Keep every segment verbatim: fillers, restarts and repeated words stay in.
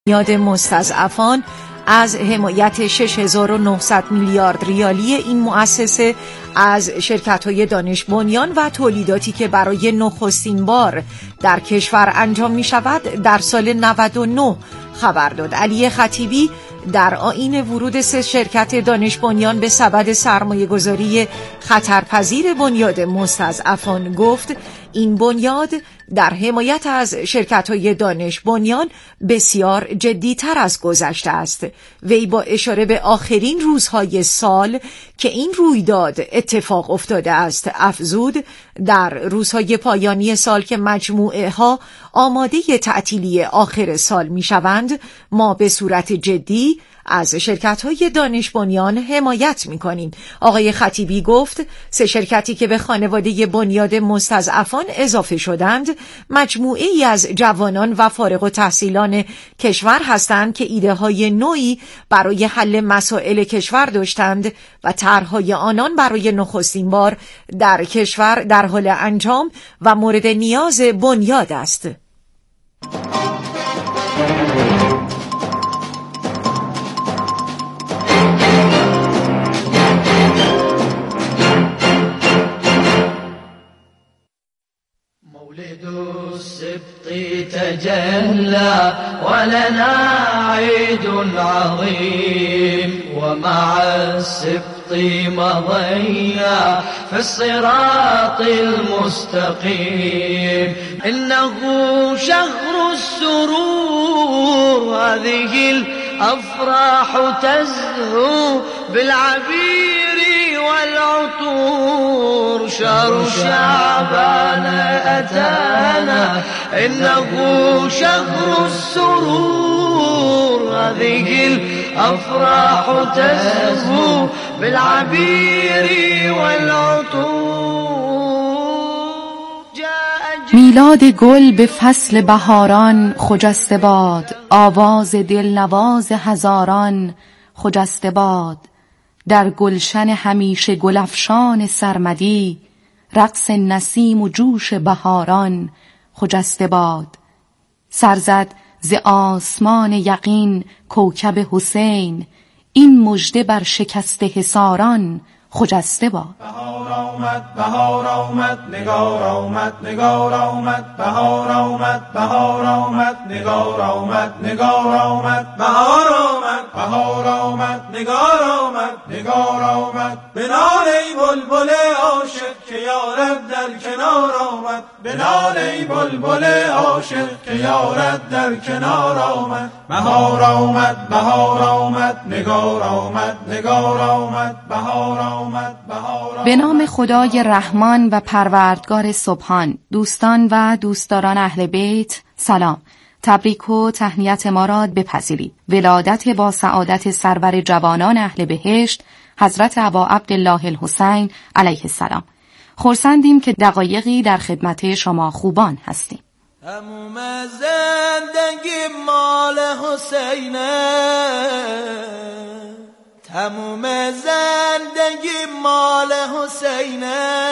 بنیاد مستضعفان از حمایت شش هزار و نهصد میلیارد ریالی این مؤسسه از شرکت‌های دانش بنیان و تولیداتی که برای نخستین بار در کشور انجام می‌شود در سال نود و نه خبر داد. علی خطیبی در آیین ورود سه شرکت دانش بنیان به سبد سرمایه‌گذاری خطرپذیر بنیاد مستضعفان گفت این بنیاد در حمایت از شرکت‌های دانش بنیان بسیار جدی‌تر از گذشته است. وی با اشاره به آخرین روزهای سال که این رویداد اتفاق افتاده است افزود در روزهای پایانی سال که مجموعه ها آماده تعطیلی آخر سال می‌شوند ما به صورت جدی از شرکت‌های دانش بنیان حمایت می‌کنیم. آقای خطیبی گفت سه شرکتی که به خانواده بنیاد مستضعفان اضافه شدند مجموعه‌ای از جوانان و فارغ التحصیلان کشور هستند که ایده‌های نوعی برای حل مسائل کشور داشتند و طرح‌های آنان برای نخستین بار در کشور در حال انجام و مورد نیاز بنیاد است. مولد السبط تجلى ولنا عيد عظيم ومع السبط مضينا في الصراط المستقيم إنه شهر السرور هذه الأفراح تزهو بالعبير والعطور شهر شعبان أتانا إنه شهر السرور هذه الأفراح تزهو بالعبير والعطور. میلاد گل به فصل بهاران خجسته باد، آواز دلنواز هزاران خجسته باد. در گلشن همیشه گلفشان سرمدی، رقص نسیم و جوش بهاران خجسته باد. سرزد ز آسمان یقین کوکب حسین، این مژده بر شکست حصاران خجسته باد. بهار آمد بهار آمد نگار آمد نگار آمد بهار آمد بهار آمد نگار آمد نگار آمد بهار آمد بهار آمد نگار آمد نگار آمد بنال ای بلبل عاشق که یارد در کنار آمد بنال ای بلبل عاشق که یارد در کنار آمد بهار آمد بهار آمد نگار آمد نگار آمد بهار آمد. به نام خدای رحمان و پروردگار سبحان. دوستان و دوستداران اهل بیت سلام، تبریک و تهنیت ما را بپذیرید. ولادت با سعادت سرور جوانان اهل بهشت حضرت ابا عبدالله الحسین علیه السلام. خرسندیم که دقایقی در خدمت شما خوبان هستیم. تموم زندگی مال حسینه، تموم زندگی مال حسینه،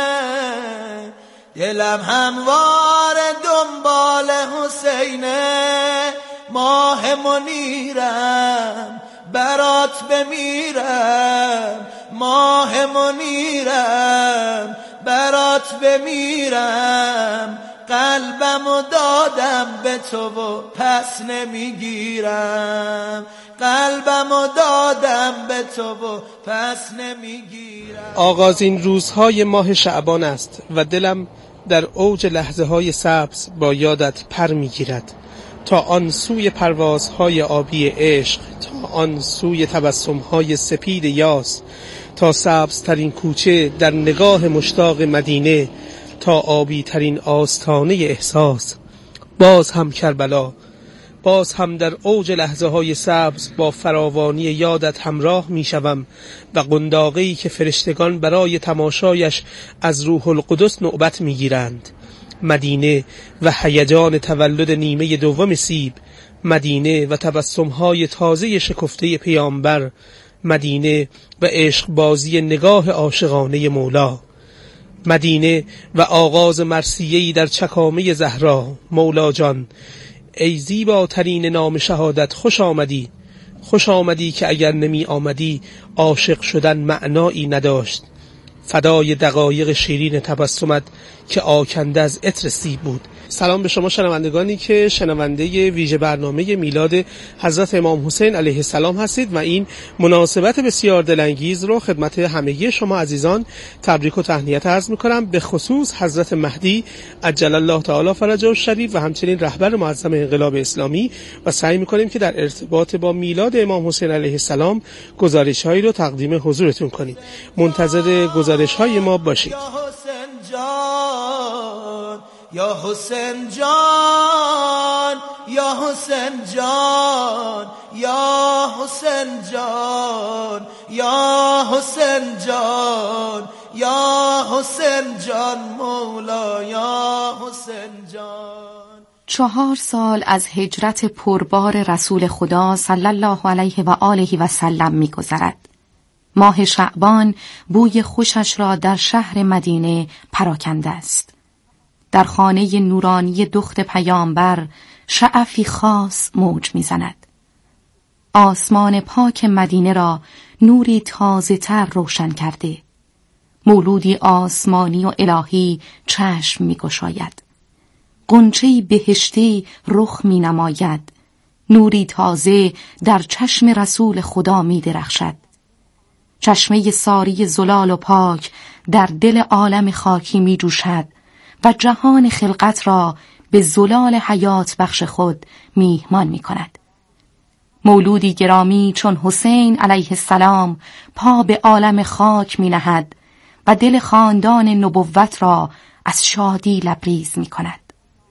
دلم هموار دنبال حسینه. ماه منیرم برات بمیرم، ماه منیرم برات بمیرم. قلبمو دادم به تو و پس نمیگیرم، قلبمو دادم به تو و پس نمیگیرم. آغازین روزهای ماه شعبان است و دلم در اوج لحظه های سبز با یادت پر میگیرد، تا آن سوی پروازهای آبی عشق، تا آن سوی تبسمهای سپید یاس، تا سبز ترین کوچه در نگاه مشتاق مدینه، تا آبی ترین آستانه احساس. باز هم کربلا، باز هم در اوج لحظه های سبز با فراوانی یادت همراه می شوم و قنداقی که فرشتگان برای تماشایش از روح القدس نوبت می گیرند. مدینه و هیجان تولد نیمه دوم سیب، مدینه و تبسمهای تازه شکفته پیامبر، مدینه و عشق بازی نگاه عاشقانه مولا، مدینه و آغاز مرثیه‌ای در چکامه زهرا. مولا جان، ای زیباترین نام شهادت خوش آمدی، خوش آمدی که اگر نمی آمدی عاشق شدن معنایی نداشت. فدای دقایق شیرین تبسمت که آکنده از عطر سیب بود. سلام به شما شنوندگانی که شنونده ویژه برنامه میلاد حضرت امام حسین علیه السلام هستید و این مناسبت بسیار دلانگیز رو خدمت همگی شما عزیزان تبریک و تهنیت عرض می‌کنم، به خصوص حضرت مهدی عجل الله تعالی فرجه الشریف و همچنین رهبر معظم انقلاب اسلامی، و سعی می‌کنیم که در ارتباط با میلاد امام حسین علیه السلام گزارش‌هایی رو تقدیم حضورتون کنیم. منتظر گزارش‌های ما باشید. یا حسین جان، یا حسین جان، یا حسین جان، یا حسین جان، یا حسین جان، مولا یا حسین جان. چهار سال از هجرت پربار رسول خدا صلی الله علیه و آله و سلم می گذرد. ماه شعبان بوی خوشش را در شهر مدینه پراکنده است. در خانه نورانی دخت پیامبر شعفی خاص موج می‌زند. آسمان پاک مدینه را نوری تازه تر روشن کرده. مولودی آسمانی و الهی چشم می‌گشاید. غنچه‌ای بهشتی رخ می‌نماید. نوری تازه در چشم رسول خدا می‌درخشد. چشمه ساری زلال و پاک در دل عالم خاکی می‌جوشد و جهان خلقت را به زلال حیات بخش خود میهمان می کند. مولودی گرامی چون حسین علیه السلام پا به عالم خاک می نهد و دل خاندان نبوت را از شادی لبریز می کند.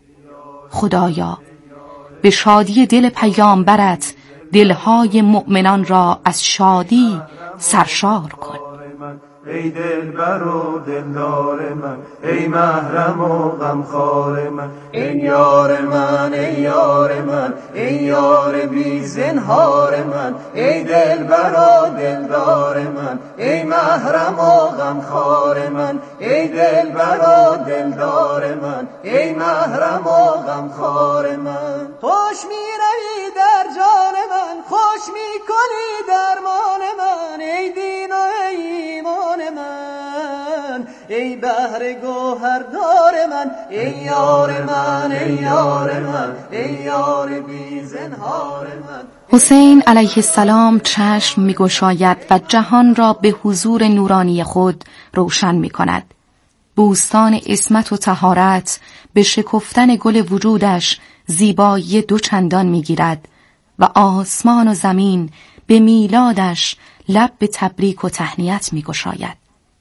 خدایا به شادی دل پیامبرت دلهای مؤمنان را از شادی سرشار کن. ای دلبر و دلدار من، ای محرم و غمخوار من، ای یار من، ای یار من، ای یار بی زنهار من، ای دلبر و دلدار من، ای محرم و غمخوار من، ای دلبر و دلدار من، ای محرم و غمخوار من. خوش می روی در جان من، خوش می کنی درمان من، ای دین و ای ایمان من، ای بحر گوهردار من، ای یار من، ای یار من، ای یار بی زنهار من. حسین علیه السلام چشم می‌گشاید و جهان را به حضور نورانی خود روشن می‌کند. بوستان عصمت و طهارت به شکفتن گل وجودش زیبایی دو چندان می‌گیرد و آسمان و زمین به میلادش لب به تبریک و تهنیت می‌گشاید.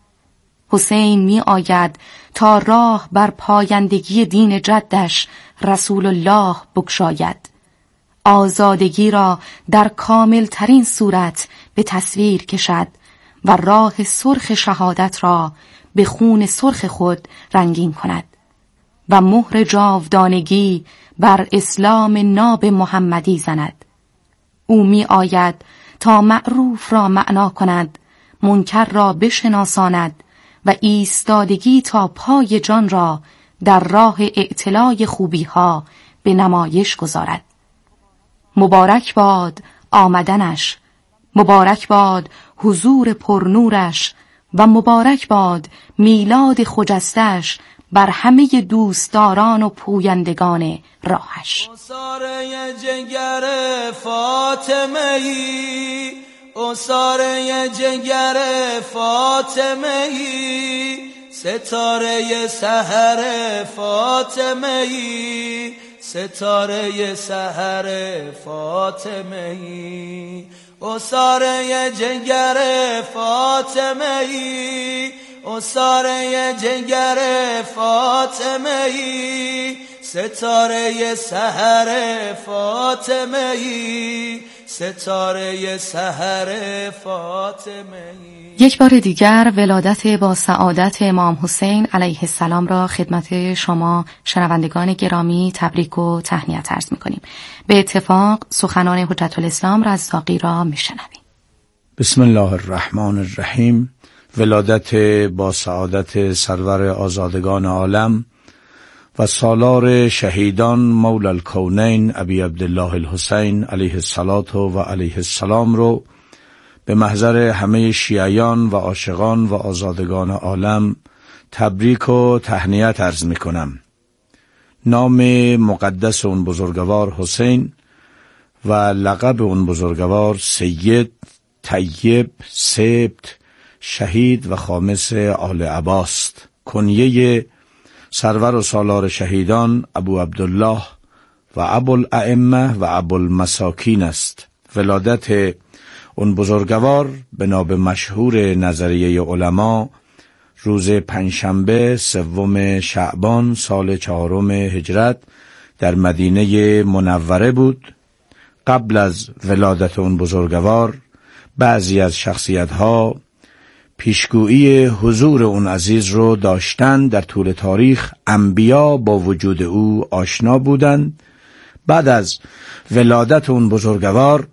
حسین می آید تا راه بر پایندگی دین جدش رسول الله بگشاید. آزادگی را در کامل ترین صورت به تصویر کشد و راه سرخ شهادت را به خون سرخ خود رنگین کند و مهر جاودانگی بر اسلام ناب محمدی زند. او می آید تا معروف را معنا کند، منکر را بشناساند و ایستادگی تا پای جان را در راه اعتلای خوبی ها به نمایش گذارد. مبارک باد آمدنش، مبارک باد حضور پرنورش و مبارک باد میلاد خجستش بر همه دوستداران و پویندگان راهش. اساره جگر فاطمه‌ای، اساره جگر فاطمه‌ای، ستاره سحر فاطمه‌ای، ستاره سحر فاطمه‌ای، اساره جگر فاطمه‌ای، اساره جگر فاطمه‌ای، ستاره سحر فاطمه‌ای، ستاره سحر فاطمه‌ای. یک بار دیگر ولادت با سعادت امام حسین علیه السلام را خدمت شما شنوندگان گرامی تبریک و تهنیت عرض می‌کنیم. به اتفاق سخنان حجت الاسلام رزاقی را می‌شنویم. بسم الله الرحمن الرحیم. ولادت با سعادت سرور آزادگان عالم و سالار شهیدان مولا الکونین ابی عبدالله الحسین علیه الصلاة و علیه السلام رو به محضر همه شیعیان و عاشقان و آزادگان عالم تبریک و تهنیت عرض می کنم. نام مقدس اون بزرگوار حسین و لقب اون بزرگوار سید، طیب، سبت، شهید و خامس آل عباس. کنیه سرور و سالار شهیدان ابو عبدالله و ابو الائمه و ابو المساکین است. ولادت اون بزرگوار بنا به مشهور نظریه علما روز پنجشنبه سوم شعبان سال چهارم هجرت در مدینه منوره بود. قبل از ولادت اون بزرگوار بعضی از شخصیت‌ها پیشگویی حضور اون عزیز رو داشتن. در طول تاریخ انبیا با وجود او آشنا بودند. بعد از ولادت اون بزرگوار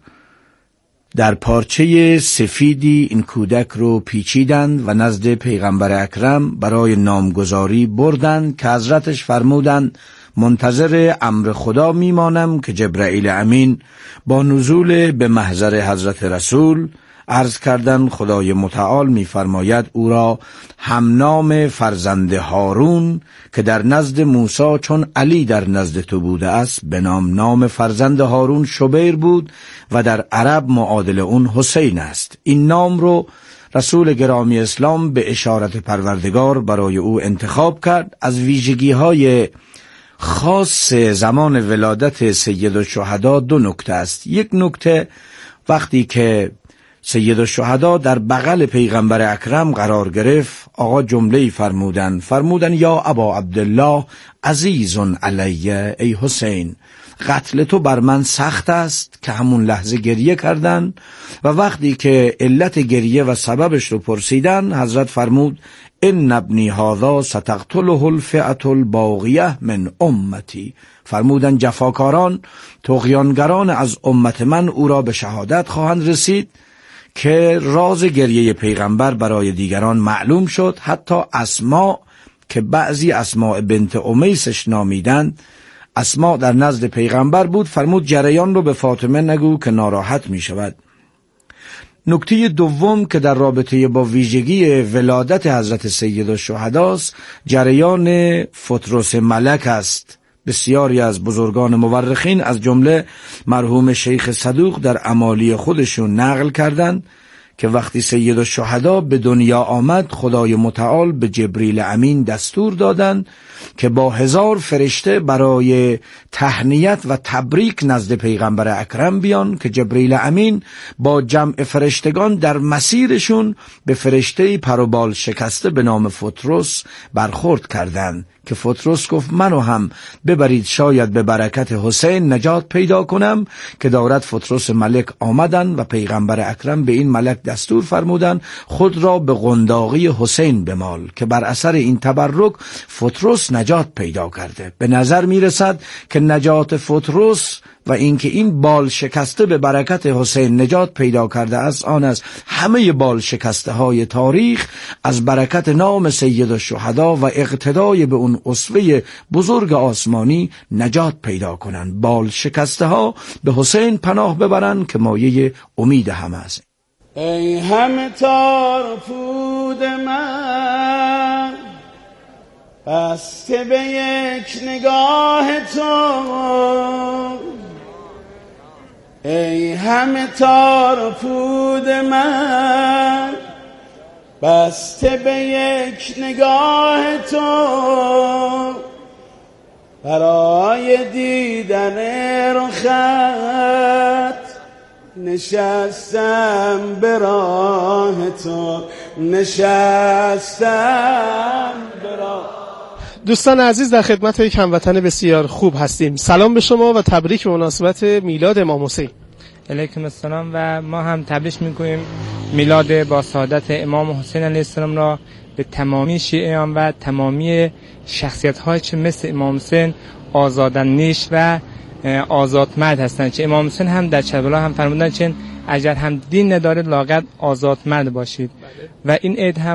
در پارچه سفیدی این کودک رو پیچیدند و نزد پیغمبر اکرم برای نامگذاری بردند که حضرتش فرمودند منتظر امر خدا میمانم که جبرائیل امین با نزول به محضر حضرت رسول عرض کردن خدای متعال می‌فرماید او را همنام فرزند هارون که در نزد موسی چون علی در نزد تو بوده است به نام نام فرزند هارون شبیر بود و در عرب معادل اون حسین است. این نام رو رسول گرامی اسلام به اشارت پروردگار برای او انتخاب کرد. از ویژگی‌های خاص زمان ولادت سید الشهدا دو نکته است. یک نکته وقتی که سید الشهدا در بغل پیغمبر اکرم قرار گرفت آقا جمله‌ای فرمودن فرمودن یا ابا عبدالله عزیز علیه، ای حسین قتل تو بر من سخت است، که همون لحظه گریه کردن و وقتی که علت گریه و سببش رو پرسیدن حضرت فرمود ان ابنی هذا ستقتله الفئة الباغیه من امتی. فرمودن جفاکاران طغیانگران از امت من او را به شهادت خواهند رسید. که راز گریه پیغمبر برای دیگران معلوم شد. حتی اسماء که بعضی اسماء بنت امیسش نامیدند اسماء در نزد پیغمبر بود. فرمود جریان رو به فاطمه نگو که ناراحت می شود. نکته دوم که در رابطه با ویژگی ولادت حضرت سید الشهداست جریان فترس ملک است. بسیاری از بزرگان مورخین از جمله مرحوم شیخ صدوق در اعمالی خودشون نقل کردند که وقتی سید الشهدا به دنیا آمد خدای متعال به جبریل امین دستور دادند که با هزار فرشته برای تهنیت و تبریک نزد پیغمبر اکرم بیان، که جبریل امین با جمع فرشتگان در مسیرشون به فرشته پروبال شکسته به نام فترس برخورد کردند که فترس گفت منو هم ببرید شاید به برکت حسین نجات پیدا کنم. که دارد فترس ملک آمدن و پیغمبر اکرم به این ملک دستور فرمودن خود را به قنداقی حسین بمال، که بر اثر این تبرک فترس نجات پیدا کرده. به نظر می رسد که نجات فترس و اینکه این بال شکسته به برکت حسین نجات پیدا کرده است آن است همه بال شکسته های تاریخ از برکت نام سید الشهدا و اقتدای به اون اسوه بزرگ آسمانی نجات پیدا کنند. بال شکسته ها به حسین پناه ببرند که مایه امید همه است. ای همه تار پود من بسته به یک نگاه تو، ای همه تار پود من بسته به یک نگاه تو، برای دیدن رخت نشستم به راه تو، نشستم به راه. دوستان عزیز در خدمت یک هموطن بسیار خوب هستیم. سلام به شما و تبریک به مناسبت میلاد امام حسین. علیکم السلام و ما هم تبریک میکنیم میلاد با سعادت امام حسین علیه السلام را به تمامی شیعیان و تمامی شخصیت های چه مثل امام حسین آزاداندیش و آزادمرد هستند. چه امام حسین هم در کربلا هم فرمودند چه اگر هم دین نداره لااقل آزادمرد باشید. و این عید هم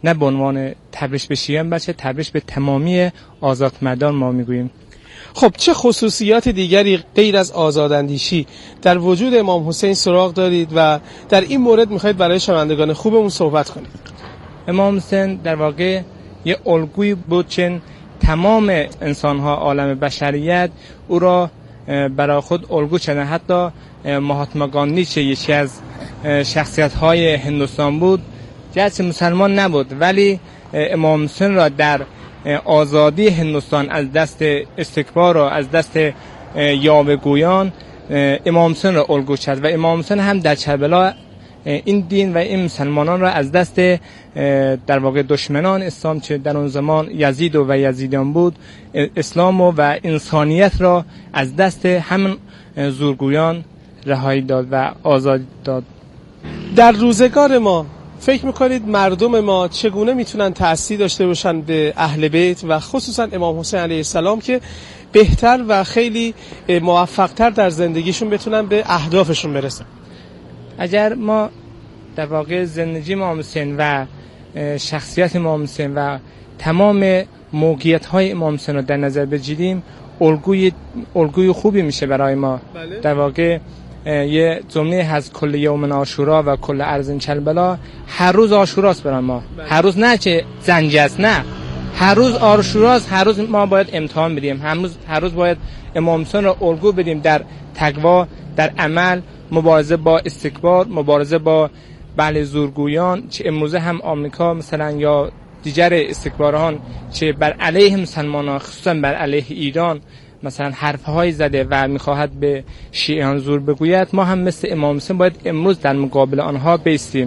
نه به عنوان تبریش به شیعیان بلکه تبریش به تمامی آزادمردان ما میگوییم. خب چه خصوصیات دیگری غیر از آزاداندیشی در وجود امام حسین سراغ دارید و در این مورد میخواید برای شنوندگان خوبمون صحبت کنید؟ امام حسین در واقع یه الگویی بود چون تمام انسان‌ها عالم بشریت او را برای خود الگو چنه. حتی مهاتما گاندی چه یکی از شخصیت‌های هندوستان بود، گرچه مسلمان نبود ولی امام حسین را در آزادی هندوستان از دست استکبار و از دست یاوه‌گویان امام حسین را الگو کرد و امام حسین هم در کربلا این دین و این مسلمانان را از دست در واقع دشمنان اسلام که در اون زمان یزید و یزیدیان بود اسلام و انسانیت را از دست همین زورگویان رهایی داد و آزادی داد. در روزگار ما فکر میکنید مردم ما چگونه میتونن تأثیر داشته باشن به اهل بیت و خصوصا امام حسین علیه السلام که بهتر و خیلی موفقتر در زندگیشون بتونن به اهدافشون برسن؟ اگر ما در واقع زندگی امام حسین و شخصیت امام حسین و تمام موقعیت‌های امام حسین رو در نظر بگیریم الگوی الگوی خوبی میشه برای ما. بله. در واقع یه جمله هست کل یوم عاشورا و کل ارض کربلا، هر روز عاشوراست برای ما. بله. هر روز نه که زنگ است، نه، هر روز عاشوراست. هر روز ما باید امتحان بدیم، هر روز هر روز باید امام حسین را الگو بدیم در تقوا، در عمل، مبارزه با استکبار، مبارزه با بله زورگویان چه امروزه هم آمریکا مثلا یا دیگر استکباران چه بر علیه مسلمانان خصوصا بر علیه ایران مثلا حرفهای زده و میخواهد به شیعیان زور بگوید، ما هم مثل امام حسین باید امروز در مقابل آنها بایستیم.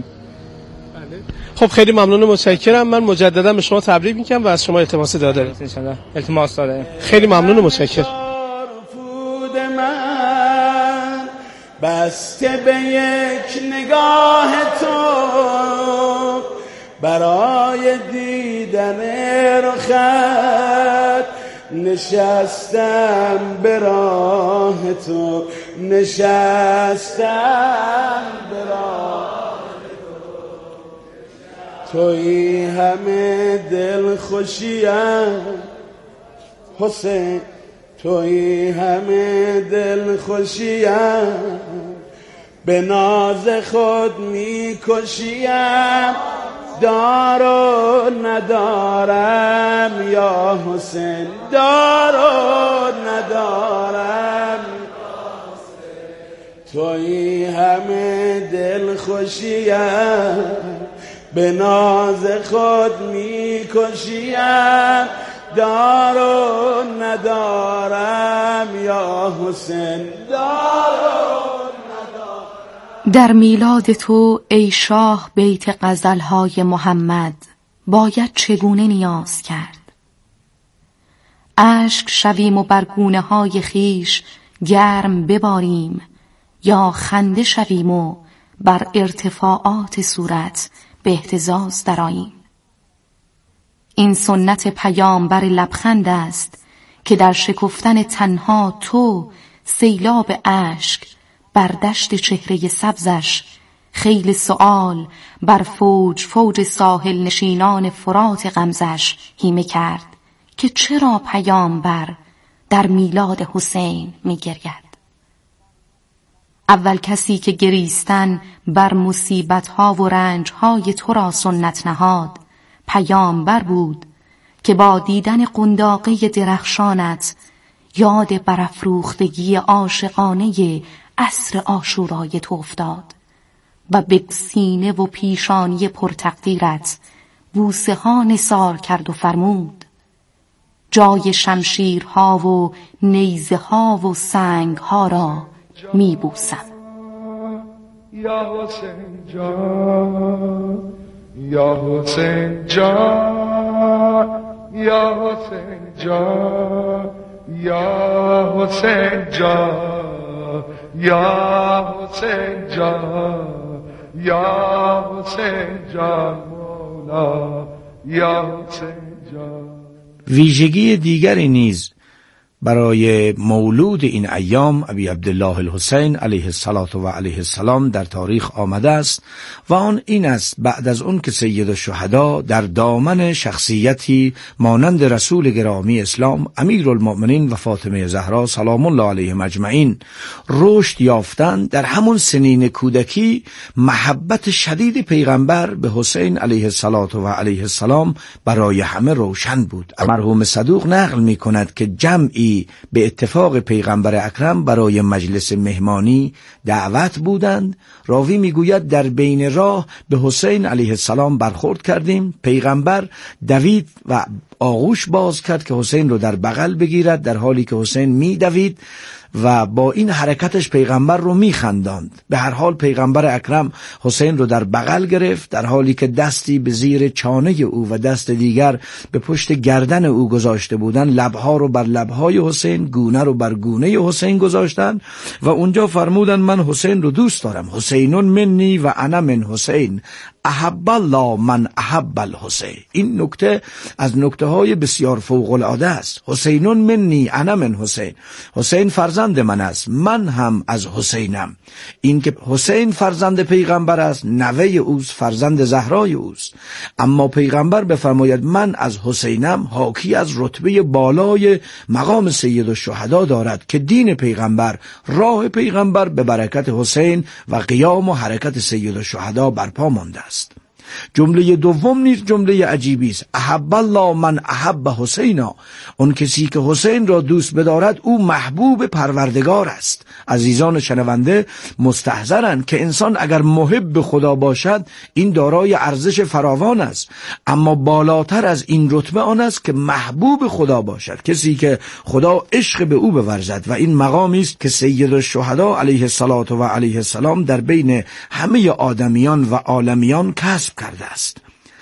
خب خیلی ممنون و متشکرم. من مجددا به شما تبریک میگم و از شما التماس دعا دارم. انشالله التماس دعا دارم. خیلی ممنون و متشکرم. بسته به یک نگاه تو برای دیدن رخت نشستم به راه تو، نشستم به راه تو، تویی همه دل خوشیم حسین، تویی همه دل خوشیم، به ناز خود می کشیم، دار و ندارم یا حسین، دار و ندارم، تویی همه دل خوشیم، به ناز خود می کشیم، دار و ندارم یا حسین، دار و ندارم. در میلاد تو ای شاه بیت غزلهای محمد باید چگونه نیاز کرد؟ اشک شویم و بر گونه های خیش گرم بباریم، یا خنده شویم و بر ارتفاعات صورت به اهتزاز درآییم. این سنت پیامبر لبخند است که در شکفتن تنها تو سیلاب اشک بر دشت چهره سبزش، خیل سؤال بر فوج فوج ساحل نشینان فرات غمزش هیمه کرد که چرا پیامبر در میلاد حسین می گرید. اول کسی که گریستن بر مصیبت‌ها و رنج‌های تو را سنت نهاد پیامبر بود که با دیدن قنداقه درخشانت یاد برافروختگی عاشقانه عصر عاشورای تو افتاد و به سینه و پیشانی پرتقدیرت بوسه ها نثار کرد و فرمود جای شمشیرها و نیزه ها و سنگ ها را می بوسم. یا حسین جان، یا حسین جان، یا حسین جان، یا حسین جان، یا حسین جان، یا حسین جان مولا، یا حسین جان. ویژگی دیگری نیز برای مولود این ایام ابی عبدالله الحسین علیه الصلاة و علیه السلام در تاریخ آمده است و آن این است بعد از اون که سید الشهدا در دامن شخصیتی مانند رسول گرامی اسلام امیرالمؤمنین و فاطمه زهرا سلام الله علیهم اجمعین رشد یافتند، در همون سنین کودکی محبت شدید پیغمبر به حسین علیه الصلاة و علیه السلام برای همه روشن بود. مرحوم صدوق نقل می کند که جمعی به اتفاق پیغمبر اکرم برای مجلس مهمانی دعوت بودند. راوی می گوید در بین راه به حسین علیه السلام برخورد کردیم. پیغمبر دوید و آغوش باز کرد که حسین رو در بغل بگیرد، در حالی که حسین می دوید و با این حرکتش پیغمبر رو میخنداند. به هر حال پیغمبر اکرم حسین رو در بغل گرفت، در حالی که دستی به زیر چانه او و دست دیگر به پشت گردن او گذاشته بودند. لبها رو بر لبهای حسین، گونه رو بر گونه حسین گذاشتن و اونجا فرمودن من حسین رو دوست دارم. حسینون منی و انا من حسین، احب الله من احب الحسین. این نکته از نکته های بسیار فوق العاده است. حسینون منی انا من حسین، حسین فرزند من است، من هم از حسینم. این که حسین فرزند پیغمبر است، نوه اوست، فرزند زهرای اوست، اما پیغمبر بفرماید من از حسینم حاکی از رتبه بالای مقام سید الشهدا دارد که دین پیغمبر، راه پیغمبر به برکت حسین و قیام و حرکت سید الشهدا برپا مانده است. جمله دوم نیز جمله عجیبی است. احب الله من احب حسینا، اون کسی که حسین را دوست بدارد او محبوب پروردگار است. عزیزان شنونده مستحضرند که انسان اگر محب خدا باشد این دارای ارزش فراوان است، اما بالاتر از این رتبه آن است که محبوب خدا باشد، کسی که خدا عشق به او بورزد و این مقامی است که سید الشهدا علیه الصلاة و علیه السلام در بین همه آدمیان و عالمیان کسب کرده است.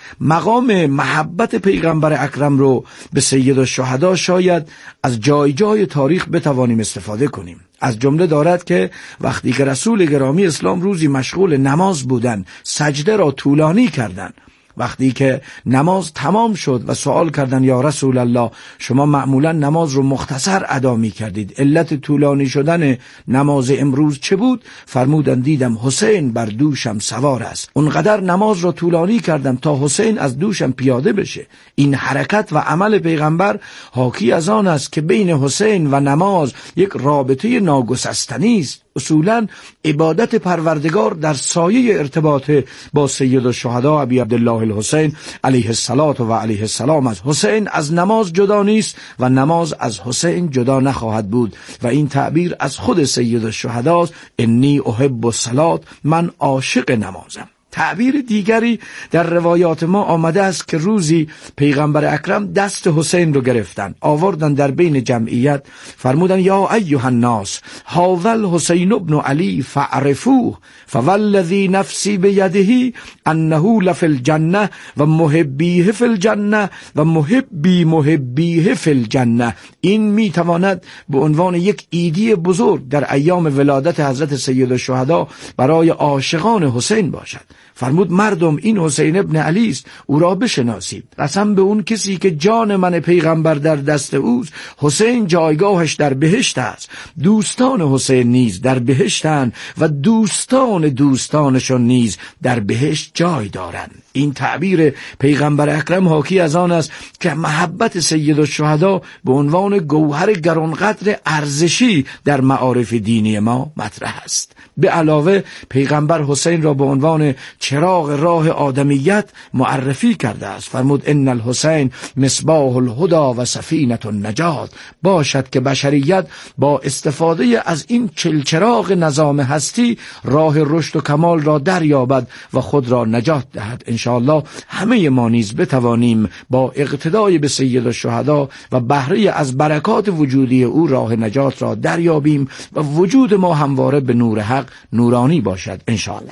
مقام محبت پیغمبر اکرم رو به سید الشهدا شاید از جای جای تاریخ بتوانیم استفاده کنیم. از جمله دارد که وقتی که رسول گرامی اسلام روزی مشغول نماز بودند، سجده را طولانی کردند. وقتی که نماز تمام شد و سوال کردن یا رسول الله شما معمولا نماز رو مختصر ادا می کردید، علت طولانی شدن نماز امروز چه بود؟ فرمودن دیدم حسین بر دوشم سوار است، اونقدر نماز رو طولانی کردم تا حسین از دوشم پیاده بشه. این حرکت و عمل پیغمبر حاکی از آن است که بین حسین و نماز یک رابطه ناگسستنی است. اصولا عبادت پروردگار در سایه ارتباط با سید الشهدا ابی عبدالله الحسین علیه الصلاة و علیه السلام است. حسین از نماز جدا نیست و نماز از حسین جدا نخواهد بود و این تعبیر از خود سید الشهدا است. انی احب الصلاة، من عاشق نمازم. تعبیر دیگری در روایات ما آمده است که روزی پیغمبر اکرم دست حسین رو گرفتن، آوردن در بین جمعیت، فرمودن یا ایها الناس هاذا حسین ابن علی فعرفوه فوالذی نفسی بیده انه لفی الجنه و محبیه فی الجنه و محبی محبیه فی الجنه. این میتواند به عنوان یک ایدی بزرگ در ایام ولادت حضرت سید الشهدا برای عاشقان حسین باشد. فرمود مردم این حسین ابن علی است، او را بشناسید. قسم به اون کسی که جان من پیغمبر در دست اوست، حسین جایگاهش در بهشت است، دوستان حسین نیز در بهشتند و دوستان دوستانشون نیز در بهشت جای دارند. این تعبیر پیغمبر اکرم حاکی از آن است که محبت سید الشهدا به عنوان گوهر گرانقدر ارزشی در معارف دینی ما مطرح است. به علاوه پیغمبر حسین را به عنوان چراغ راه آدمیت معرفی کرده است. فرمود ان الحسین مصباح الهدى و سفینة النجات، باشد که بشریت با استفاده از این چلچراغ نظام هستی راه رشد و کمال را دریابد و خود را نجات دهد. انشاءالله همه ما نیز بتوانیم با اقتدای به سید الشهدا و بهره از برکات وجودی او راه نجات را دریابیم و وجود ما همواره به نور حق نورانی باشد انشاءالله.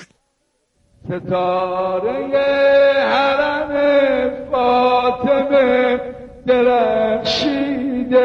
ستاره حرم فاطمه درخشیده،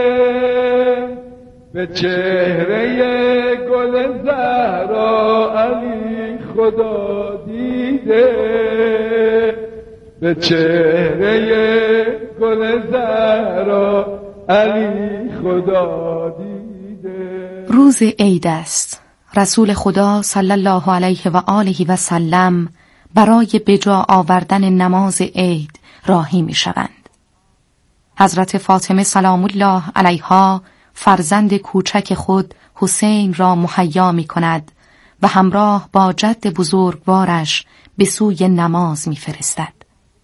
به چهره گل زهرا علی خدا دیده، به چهره گل زهرا علی خدا دیده. روز عید است. رسول خدا صلی الله علیه و آله و سلم برای بجا آوردن نماز عید راهی می شوند. حضرت فاطمه سلام الله علیها فرزند کوچک خود حسین را مهیا می کند و همراه با جد بزرگوارش به سوی نماز می فرستد.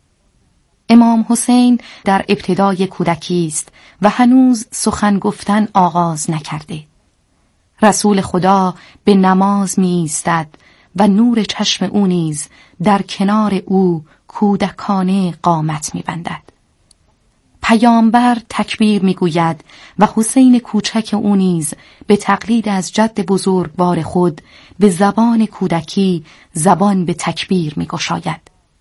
امام حسین در ابتدای کودکی است و هنوز سخن گفتن آغاز نکرده. رسول خدا به نماز می ایستد و نور چشم او نیز در کنار او کودکانه قامت می بندد. پیامبر تکبیر می گوید و حسین کوچک او نیز به تقلید از جد بزرگوار خود به زبان کودکی زبان به تکبیر می گشاید.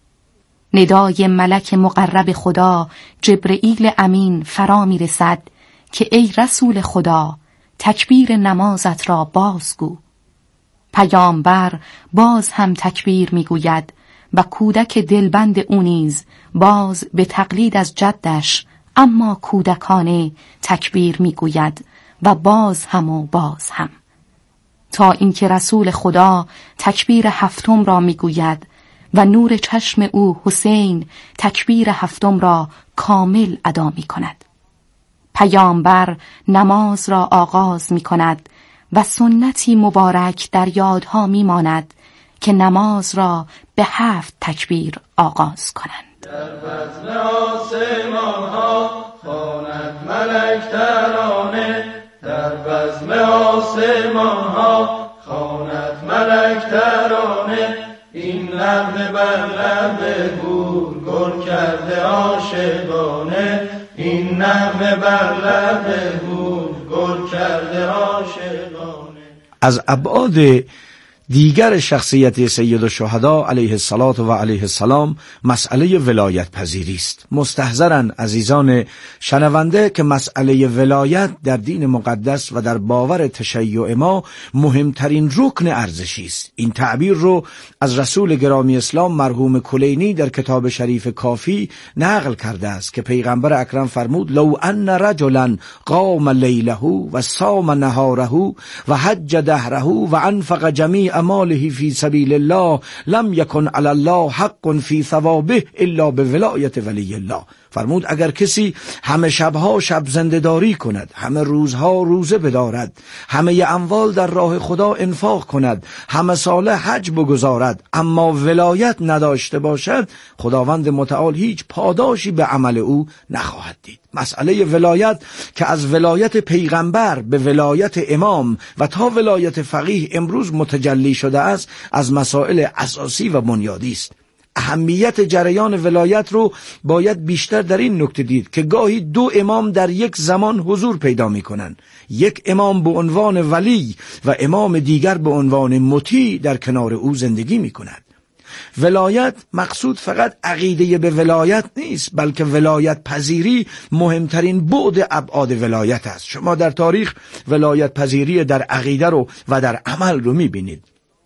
ندای ملک مقرب خدا جبرئیل امین فرا می رسد که ای رسول خدا تکبیر نمازت را بازگو. پیامبر باز هم تکبیر می گوید و کودک دلبند او نیز باز به تقلید از جدش اما کودکانه تکبیر می گوید و باز هم و باز هم، تا اینکه رسول خدا تکبیر هفتم را می گوید و نور چشم او حسین تکبیر هفتم را کامل ادا می کند. پیامبر نماز را آغاز می کند و سنتی مبارک در یادها می ماند که نماز را به هفت تکبیر آغاز کنند. در بزم آسمان ها خواند ملک ترانه، در بزم آسمان ها خواند ملک ترانه، این نغمه بر لب گور گل کرده عاشقانه، این نغمه بر لب گور گل کرده عاشقانه. از ابعاد دیگر شخصیت سید الشهدا علیه الصلاة و علیه السلام مسئله ولایت پذیری است. مستحضراً عزیزان شنونده که مسئله ولایت در دین مقدس و در باور تشیع ما مهمترین رکن ارزشی است. این تعبیر رو از رسول گرامی اسلام مرحوم کلینی در کتاب شریف کافی نقل کرده است که پیغمبر اکرم فرمود لو ان رجلا قام لیله و صام نهاره و حج دهره و انفق جمیع ماله فی سبیل الله لم یکن علی الله حق فی ثوابه الا به ولایت ولی الله. فرمود اگر کسی همه شبها شب زنده‌داری کند، همه روزها روزه بدارد، همه اموال در راه خدا انفاق کند، همه ساله حج بگذارد، اما ولایت نداشته باشد، خداوند متعال هیچ پاداشی به عمل او نخواهد دید. مسئله ولایت که از ولایت پیغمبر به ولایت امام و تا ولایت فقیه امروز متجلی شده است، از مسائل اساسی و بنیادی است. اهمیت جریان ولایت رو باید بیشتر در این نکته دید که گاهی دو امام در یک زمان حضور پیدا می کنند. یک امام به عنوان ولی و امام دیگر به عنوان مطیع در کنار او زندگی می کند. ولایت مقصود فقط عقیده به ولایت نیست، بلکه ولایت پذیری مهمترین بعد ابعاد ولایت است. شما در تاریخ ولایت پذیری در عقیده رو و در عمل رو می بینید.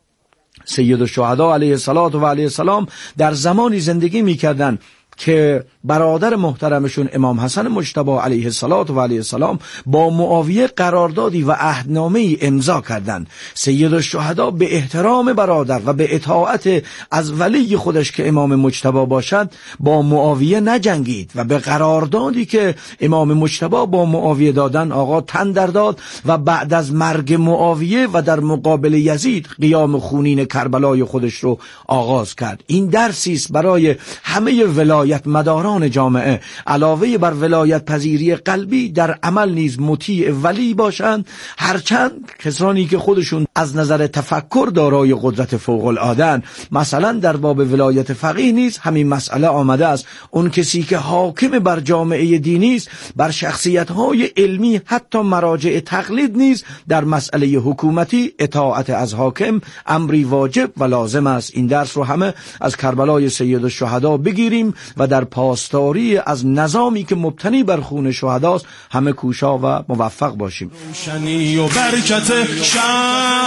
سید الشهدا علیه الصلاة و علیه السلام در زمانی زندگی می‌کردند که برادر محترمشون امام حسن مجتبی علیه الصلاة و علیه السلام با معاویه قراردادی و عهدنامه‌ای امضا کردند. سید الشهدا به احترام برادر و به اطاعت از ولی خودش که امام مجتبی باشد با معاویه نجنگید و به قراردادی که امام مجتبی با معاویه دادن آقا تن در داد و بعد از مرگ معاویه و در مقابل یزید قیام خونین کربلای خودش رو آغاز کرد. این درسی است برای همه ولایت مداران جامعه، علاوه بر ولایت پذیری قلبی در عمل نیز مطیع ولی باشند، هرچند کسانی که خودشون از نظر تفکر دارای قدرت فوق العاده. مثلا در باب ولایت فقیه نیز همین مسئله آمده است. اون کسی که حاکم بر جامعه دینی است، بر شخصیت‌های علمی حتی مراجع تقلید نیز در مسئله حکومتی اطاعت از حاکم امری واجب و لازم است. این درس رو همه از کربلای سید الشهدا بگیریم و در پاسداری از نظامی که مبتنی بر خون شهداست همه کوشا و موفق باشیم. روشنی و برکت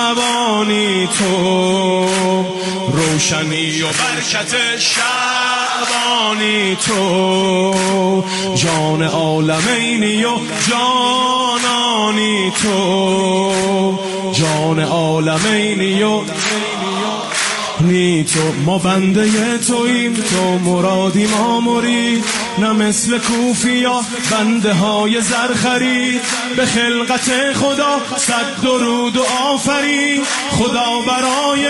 شبانی تو، روشنی و برکت شب شعبانی تو، جان عالمینی و جانانی تو، جان عالمینی و نی تو. ما بنده توییم تو مرادی ما مرید، نه مثل کوفیا بنده های زرخری. به خلقت خدا صد درود و آفرین، خدا برای